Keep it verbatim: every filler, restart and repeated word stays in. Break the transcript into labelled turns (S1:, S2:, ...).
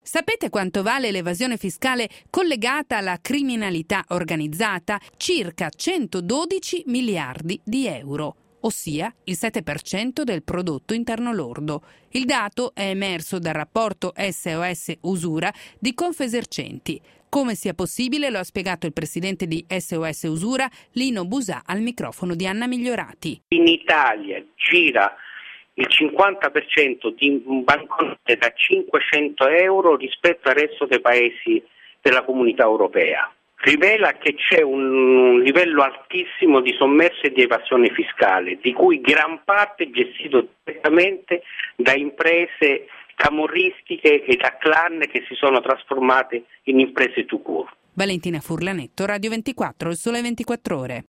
S1: Sapete quanto vale l'evasione fiscale collegata alla criminalità organizzata? Circa centododici miliardi di euro, ossia il sette per cento del prodotto interno lordo. Il dato è emerso dal rapporto S O S Usura di Confesercenti. Come sia possibile lo ha spiegato il presidente di S O S Usura, Lino Busà, al microfono di Anna Migliorati.
S2: In Italia gira il cinquanta per cento di banconote da cinquecento euro rispetto al resto dei paesi della comunità europea. Rivela che c'è un livello altissimo di sommerso e di evasione fiscale, di cui gran parte è gestito direttamente da imprese camorristiche e da clan che si sono trasformate in imprese tout court.
S1: Valentina Furlanetto, Radio ventiquattro, Il Sole ventiquattro Ore.